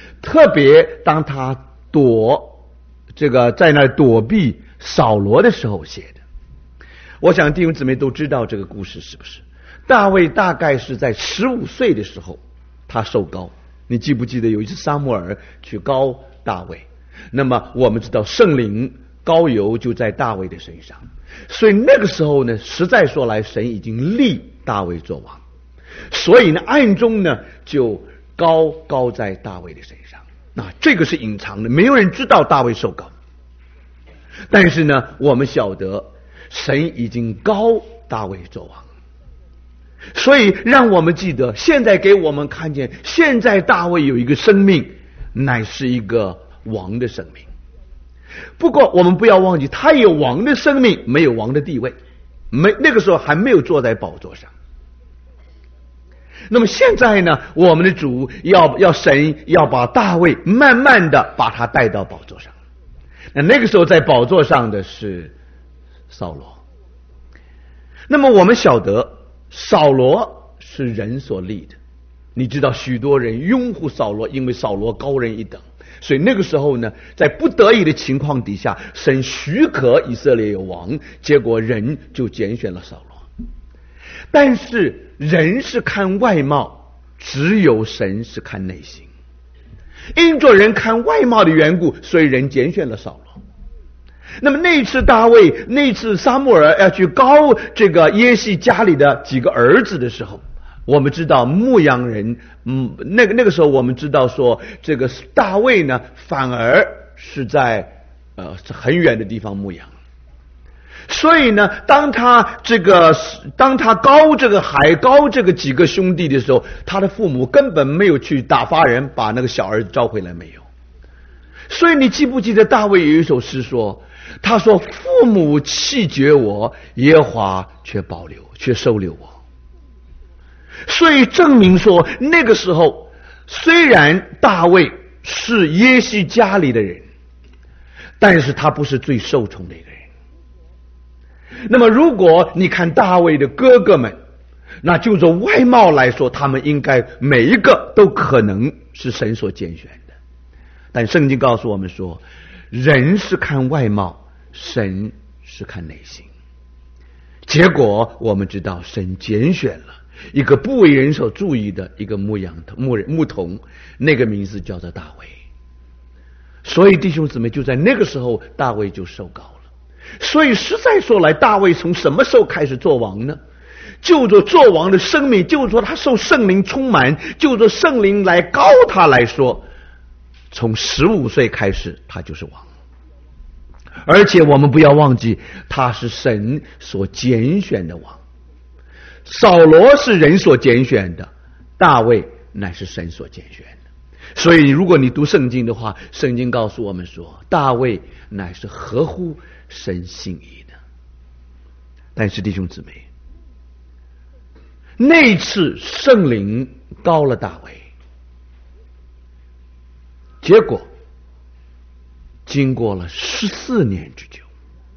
特别当他在那躲避扫罗的时候写的。我想弟兄姊妹都知道这个故事，是不是？大卫大概是在15岁的时候他受膏。你记不记得有一次撒母耳去膏大卫？那么我们知道圣灵膏油就在大卫的身上，所以那个时候呢，实在说来，神已经立大卫做王，所以呢，暗中呢就膏在大卫的身上。这个是隐藏的，没有人知道大卫受膏。但是呢，我们晓得神已经膏大卫做王，所以让我们记得，现在给我们看见，现在大卫有一个生命，乃是一个王的生命。不过我们不要忘记，他有王的生命，没有王的地位，那个时候还没有坐在宝座上。那么现在呢，我们的主神要把大卫慢慢的把他带到宝座上。那个时候在宝座上的是扫罗。那么我们晓得扫罗是人所立的，你知道许多人拥护扫罗，因为扫罗高人一等，所以那个时候呢，在不得已的情况底下，神许可以色列有王，结果人就拣选了扫罗。但是人是看外貌，只有神是看内心。因着人看外貌的缘故，所以人拣选了扫罗。那么那次撒母耳要去膏这个耶西家里的几个儿子的时候，我们知道牧羊人，那个时候我们知道说，这个大卫呢，反而是在很远的地方牧羊。所以呢，当他膏这个几个兄弟的时候，他的父母根本没有去打发人把那个小儿子招回来，没有。所以你记不记得大卫有一首诗说，他说父母弃绝我，耶和华却收留我。所以证明说，那个时候虽然大卫是耶西家里的人，但是他不是最受宠的一个人。那么如果你看大卫的哥哥们，那就从外貌来说，他们应该每一个都可能是神所拣选的。但圣经告诉我们说，人是看外貌，神是看内心。结果我们知道神拣选了一个不为人所注意的一个牧童，那个名字叫做大卫。所以弟兄姊妹，就在那个时候大卫就受膏了。所以实在说来，大卫从什么时候开始做王呢？就着做王的生命，就着他受圣灵充满，就着圣灵来膏他来说，从15岁开始他就是王。而且我们不要忘记，他是神所拣选的王。扫罗是人所拣选的，大卫乃是神所拣选的。所以如果你读圣经的话，圣经告诉我们说，大卫乃是合乎神心意的。但是弟兄姊妹，那次圣灵膏了大卫，结果经过了14年之久，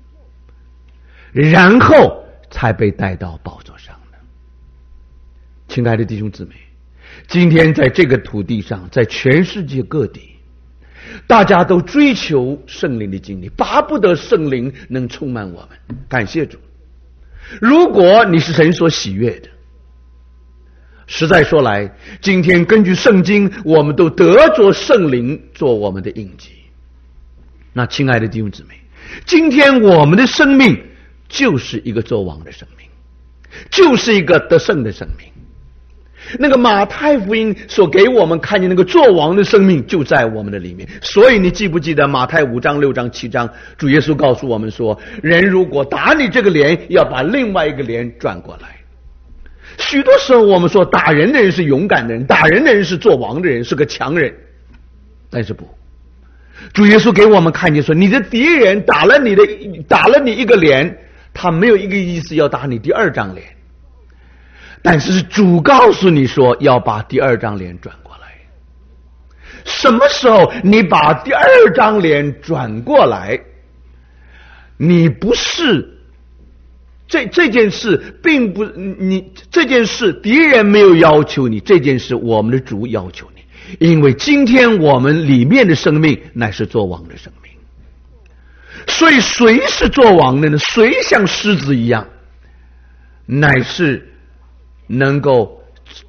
然后才被带到宝座上的。亲爱的弟兄姊妹，今天在这个土地上，在全世界各地，大家都追求圣灵的经历，巴不得圣灵能充满我们。感谢主，如果你是神所喜悦的，实在说来，今天根据圣经，我们都得着圣灵做我们的印记。那亲爱的弟兄姊妹，今天我们的生命就是一个作王的生命，就是一个得胜的生命。那个马太福音所给我们看见那个作王的生命就在我们的里面。所以你记不记得马太5章6章7章，主耶稣告诉我们说，人如果打你这个脸，要把另外一个脸转过来。许多时候我们说打人的人是勇敢的人，打人的人是做王的人，是个强人。但是不，主耶稣给我们看见说，你的敌人打了你一个脸，他没有一个意思要打你第2张脸，但是主告诉你说要把第2张脸转过来。什么时候你把第2张脸转过来，你不是这件事并不，这件事敌人没有要求你，这件事我们的主要求你。 因为今天我们里面的生命乃是做王的生命。所以谁是做王的呢？谁像狮子一样，乃是能够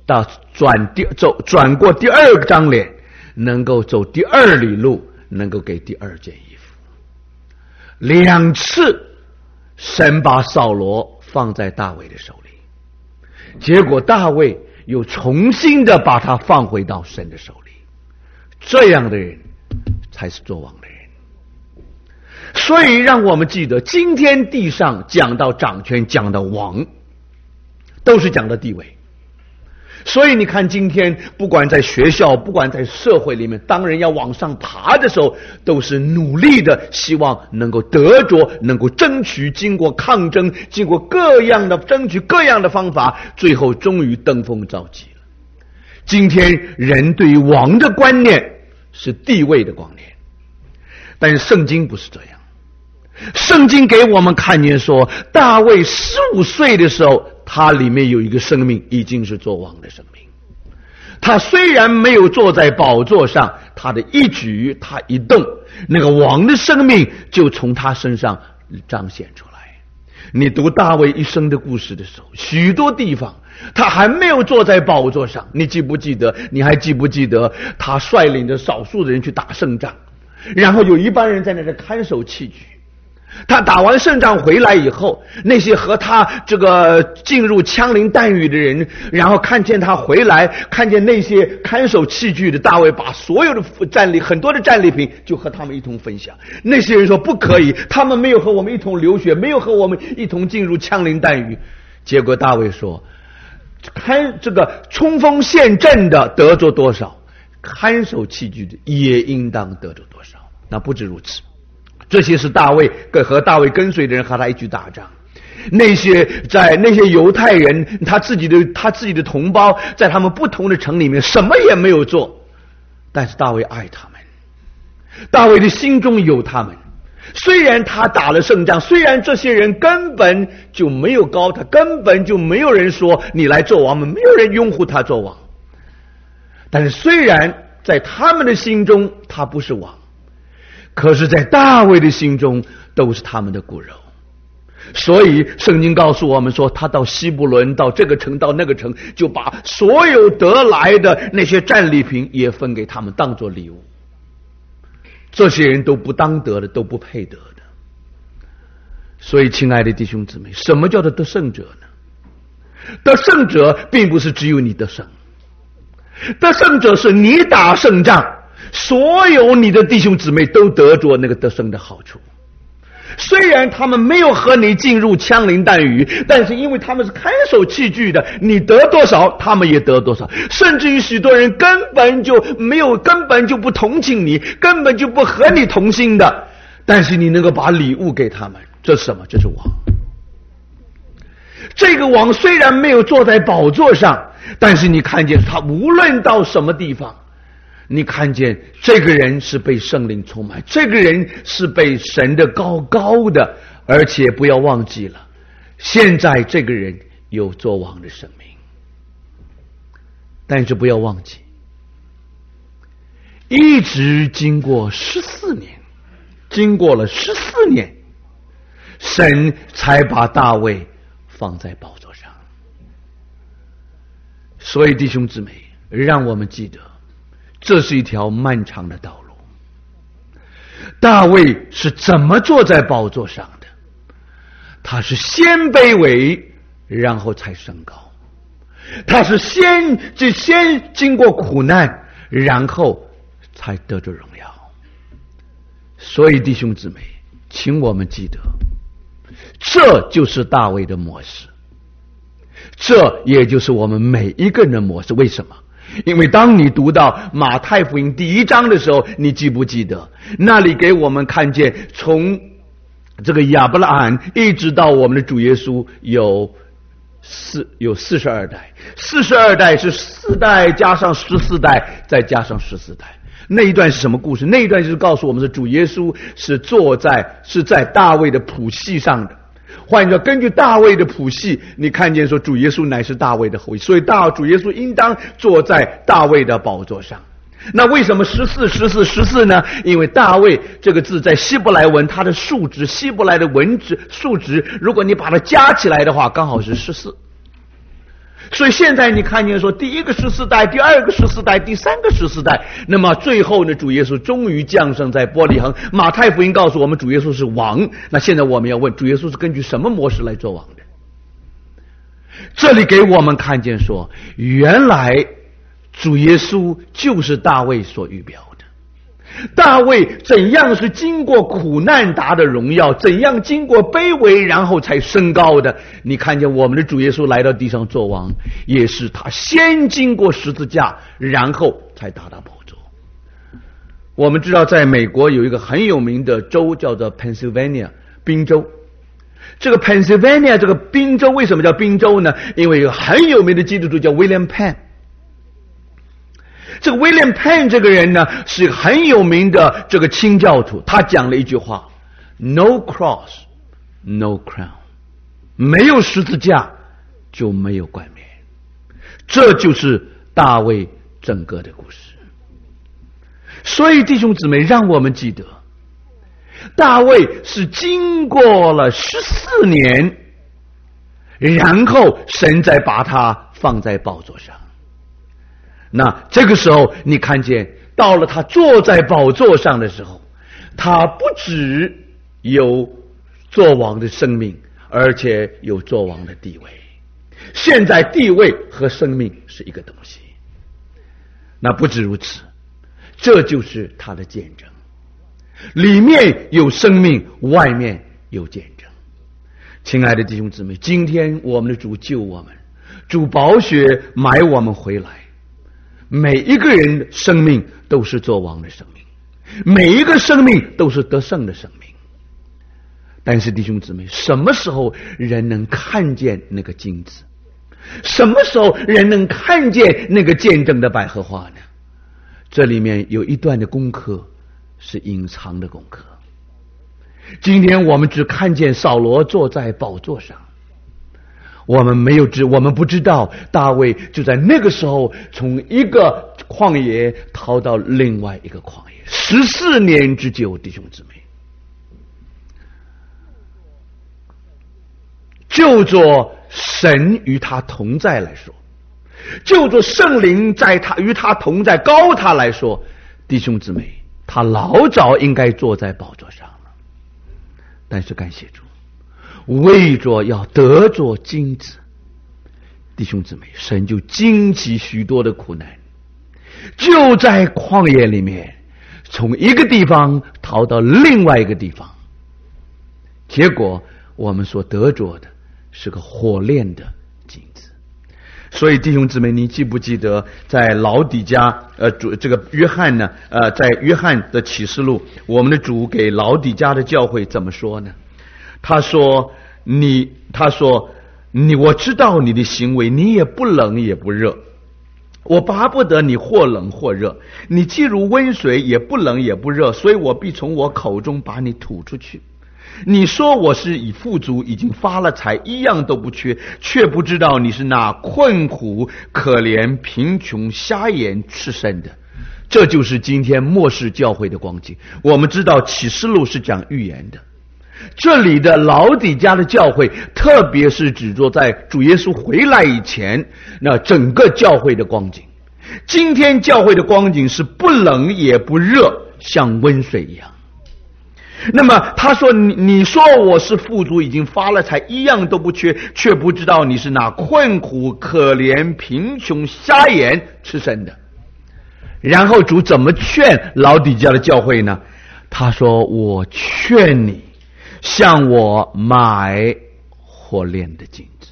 转过第二个张脸，能够走第二里路，能够给第二件衣服。2次神把扫罗放在大卫的手里，结果大卫又重新的把他放回到神的手里。这样的人才是做王的人。所以让我们记得，今天地上讲到掌权，讲到王，都是讲的地位。所以你看今天不管在学校，不管在社会里面，当人要往上爬的时候，都是努力的希望能够得着，能够争取，经过抗争，经过各样的争取，各样的方法，最后终于登峰造极了。今天人对于王的观念是地位的观念，但是圣经不是这样。圣经给我们看见说，大卫15岁的时候，他里面有一个生命已经是做王的生命。他虽然没有坐在宝座上，他的一举他一动，那个王的生命就从他身上彰显出来。你读大卫一生的故事的时候，许多地方他还没有坐在宝座上，你还记不记得他率领着少数的人去打胜仗，然后有一帮人在那里看守器具。他打完胜仗回来以后，那些和他这个进入枪林弹雨的人，然后看见他回来，看见那些看守器具的，大卫把所有的很多的战利品就和他们一同分享。那些人说不可以，他们没有和我们一同流血，没有和我们一同进入枪林弹雨。结果大卫说，这个冲锋陷阵的得着多少，看守器具的也应当得着多少。那不止如此，这些是大卫和大卫跟随的人和他一起打仗。那些犹太人，他自己的同胞，在他们不同的城里面什么也没有做，但是大卫爱他们，大卫的心中有他们。虽然他打了胜仗，虽然这些人根本就没有高他，根本就没有人说你来做王，没有人拥护他做王，但是虽然在他们的心中他不是王，可是在大卫的心中都是他们的骨肉。所以圣经告诉我们说，他到希伯伦，到这个城到那个城，就把所有得来的那些战利品也分给他们当作礼物。这些人都不当得的，都不配得的。所以亲爱的弟兄姊妹，什么叫做得胜者呢？得胜者并不是只有你得胜，得胜者是你打胜仗，所有你的弟兄姊妹都得着那个得胜的好处。虽然他们没有和你进入枪林弹雨，但是因为他们是看守器具的，你得多少他们也得多少。甚至于许多人根本就不同情你，根本就不和你同心的，但是你能够把礼物给他们，这是什么？这是王。这个王虽然没有坐在宝座上，但是你看见他无论到什么地方，你看见这个人是被圣灵充满，这个人是被神的高高的，而且不要忘记了，现在这个人有做王的生命。但是不要忘记，一直经过14年，经过了14年，神才把大卫放在宝座上。所以弟兄姊妹，让我们记得，这是一条漫长的道路。大卫是怎么坐在宝座上的？他是先卑微，然后才升高。他是先经过苦难，然后才得着荣耀。所以弟兄姊妹，请我们记得，这就是大卫的模式，这也就是我们每一个人的模式。为什么？因为当你读到马太福音第1章的时候，你记不记得那里给我们看见，从这个亚伯拉罕一直到我们的主耶稣有42代，42代是4代加上14代再加上14代。那一段是什么故事？那一段就是告诉我们是主耶稣是在大卫的谱系上的。换句话说，根据大卫的谱系，你看见说主耶稣乃是大卫的后裔，所以主耶稣应当坐在大卫的宝座上。 那为什么14呢？因为大卫这个字在希伯来文，它的数值，希伯来的文值数值，如果你把它加起来的话，刚好是14。所以现在你看见说，第一个14代，第二个14代，第三个14代，那么最后呢，主耶稣终于降生在伯利恒。马太福音告诉我们，主耶稣是王。那现在我们要问，主耶稣是根据什么模式来做王的？这里给我们看见说，原来主耶稣就是大卫所预表的。大卫怎样是经过苦难达的荣耀，怎样经过卑微然后才升高的。你看见我们的主耶稣来到地上做王，也是他先经过十字架，然后才达到宝座。我们知道在美国有一个很有名的州叫做 Pennsylvania 宾州。这个 Pennsylvania 这个宾州为什么叫宾州呢？因为有很有名的基督徒叫 William Penn。这个 William Penn 这个人呢，是很有名的这个清教徒，他讲了一句话 ：No cross, no crown。没有十字架就没有冠冕。这就是大卫整个的故事。所以弟兄姊妹，让我们记得，大卫是经过了14年，然后神再把他放在宝座上。那这个时候你看见到了他坐在宝座上的时候，他不只有做王的生命，而且有做王的地位。现在地位和生命是一个东西。那不止如此，这就是他的见证，里面有生命，外面有见证。亲爱的弟兄姊妹，今天我们的主救我们，主宝血买我们回来，每一个人的生命都是做王的生命，每一个生命都是得胜的生命。但是弟兄姊妹，什么时候人能看见那个金子？什么时候人能看见那个见证的百合花呢？这里面有一段的功课是隐藏的功课。今天我们只看见扫罗坐在宝座上，我们不知道大卫就在那个时候从一个旷野逃到另外一个旷野，14年之久。弟兄姊妹，就做神与他同在来说，就做圣灵与他同在高他来说，弟兄姊妹，他老早应该坐在宝座上了。但是感谢主，为着要得着金子，弟兄姊妹，神就经起许多的苦难，就在旷野里面从一个地方逃到另外一个地方，结果我们所得着的是个火炼的金子。所以弟兄姊妹，你记不记得在老底嘉这个约翰呢在约翰的启示录，我们的主给老底嘉的教会怎么说呢？他说我知道你的行为，你也不冷也不热，我巴不得你或冷或热，你既如温水，也不冷也不热，所以我必从我口中把你吐出去。你说我是已富足，已经发了财，一样都不缺，却不知道你是那困苦可怜贫穷瞎眼赤身的。这就是今天末世教会的光景。我们知道启示录是讲预言的，这里的老底嘉的教会特别是指着在主耶稣回来以前那整个教会的光景。今天教会的光景是不冷也不热，像温水一样。那么他说你说我是富足，已经发了财，一样都不缺，却不知道你是那困苦可怜贫穷瞎眼赤身的。然后主怎么劝老底嘉的教会呢？他说我劝你向我买火炼的金子，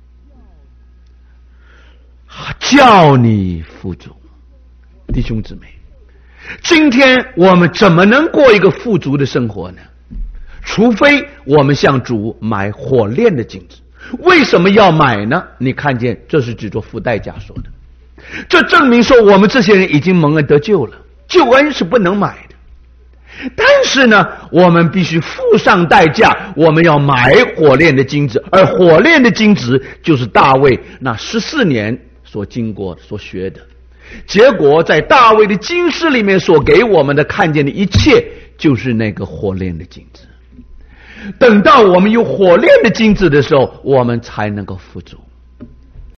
叫你富足。弟兄姊妹，今天我们怎么能过一个富足的生活呢？除非我们向主买火炼的金子。为什么要买呢？你看见这是指着付代价说的，这证明说我们这些人已经蒙恩得救了，救恩是不能买的。但是呢，我们必须付上代价，我们要买火炼的金子，而火炼的金子就是大卫那14年所经过所学的。 结果在大卫的金狮里面所给我们的看见的一切，就是那个火炼的金子。等到我们有火炼的金子的时候，我们才能够富足。